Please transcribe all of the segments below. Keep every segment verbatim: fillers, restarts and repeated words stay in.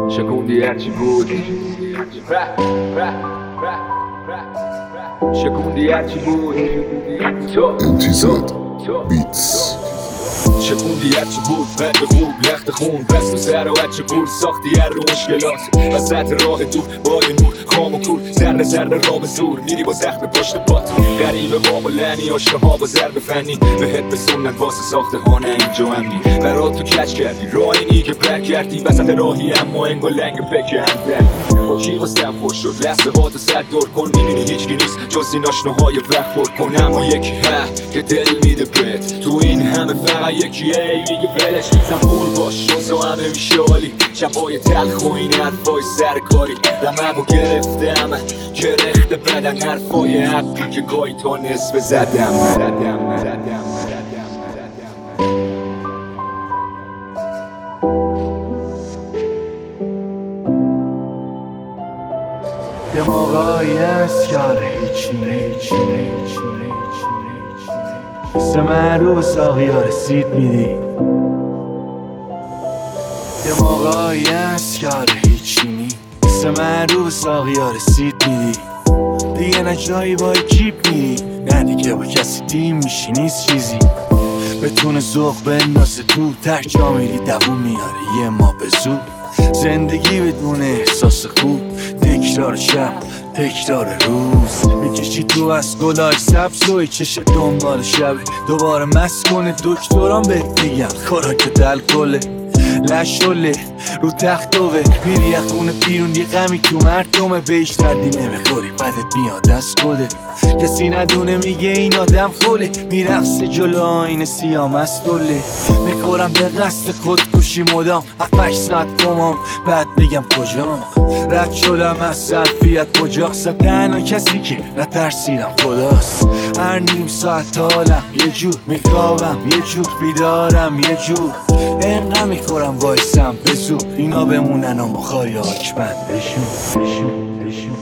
شکوندی هرچی بود شکوندی هرچی بود تو امتیزاد بیتس شکوندی هرچی بود بد خوب لخت خون دست و سر و بچه پول ساختی هر رو مشکلات وسط راه دور باد نور خام و کور ذره ذره را به زور میری با زخم پشت پات غریبه باب و لعنی آشقه ها با ضرب فنی بهت بسونن واسه ساخته ها نه اینجا امنی برات تو کچ کردی راه اینی که پر کردی وسط راهی اما انگا لنگ پکه هم با کی واسم خوش شد لحظه با تو صد دور کن میبینی هیچکی نیست جز این آشناهای وقت پر کن اما یکی ها که دل میده بهت تو این همه فقط یکیه ای میگه ولش زنبور باش شوز و همه میشه عالی شبای تلخ و این حرفای سرکاری دممو گرفته همه که رخت بدن حرفای حقی که گاهی تا نصف زدم مردم مردم دماغایی هست که هیچی هیچی هیچی حس من رو به ساقی ها رسید میدی دماغایی هست که هیچی نی حس من رو به ساقی ها رسید میدی دیگه نه جایی با کیپ میری نه دیگه با کسی تیم میشی نیست چیزی بتونه ذوق بندازه تو تک جا میری دوون میاره یه ما به زود زندگی بدون احساس خوب تکرار شب تکرار روز میکشی تو از گلای سبز و چش دنبال شب دوباره مست کنه دکتران بهت میگم خوراک دل کله لشله رو تخت دوه میری از خونه بیرون یه غمی تو مردمه بهش دردی نمیخوری بدت میاد دست گله کسی ندونه میگه این آدم خوله میرقصه جلو آینه سیاه مستوله میخورم به قصد خودکشی مدام هفتش ساعت کمام بعد میگم کجام رد شدم از سلفیت کجاست تنها کسی که نترسیدم خداست هر نیم ساعت حالم یه جور میخوابم یه جور بیدارم یه جور انقدر میخورم وایسم به زور اینا بمونن و مخاری آکبند بشون بشون بشون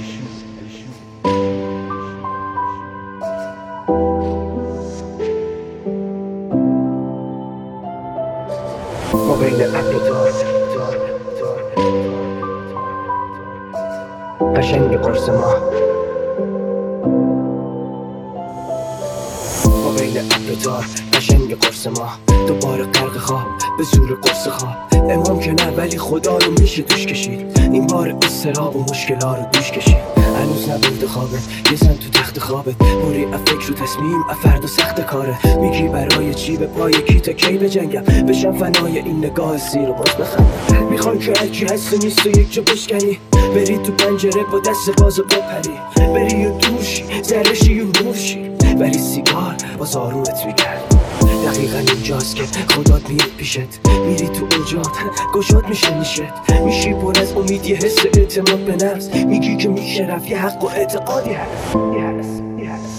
ما بین ابر و تار قشنگ قرص ما ما بین ابر و تار قشنگ قرص ما دوباره غرق خواب به زور قرص خواب امام که نه ولی خدا رو میشه دوش کشید این بار استراب و مشکلا رو دوش کشید هنوز نبرده خوابه یه زن تو تخت خوابه موری افکر و تصمیم افرد و سخت کاره میگی برای چی به پای کی تا کی بجنگم بشم فنای این نگاه سیر و باز بخندم میخوان که هرچی هست و نیست و یک جا بشکنی بری تو پنجره با دست باز و بپری بری و دورشی زرشی و نورشی ولی سیگار باز آرومت میگرد دقیقا اینجاست که خدات میاد پیشت میری تو اوجات گشاد میشه نیشت میشی پر از امید یه حس اعتماد به نفس میگی که میشه رفت یه حق و اعتقادی هست یه هست یه هست